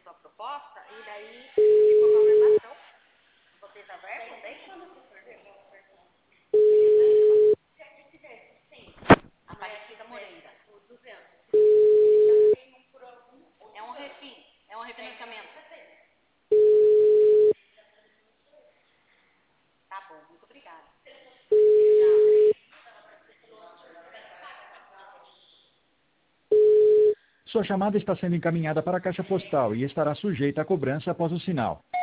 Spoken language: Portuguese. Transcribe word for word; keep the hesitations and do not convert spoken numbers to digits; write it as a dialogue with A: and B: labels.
A: sua proposta e daí ficou programação. Vocês abertam daí quando você for ver. Aparecida Moreira. É um refim, é um refinanciamento. Tá bom, muito obrigada.
B: Sua chamada está sendo encaminhada para a caixa postal e estará sujeita a cobrança após o sinal.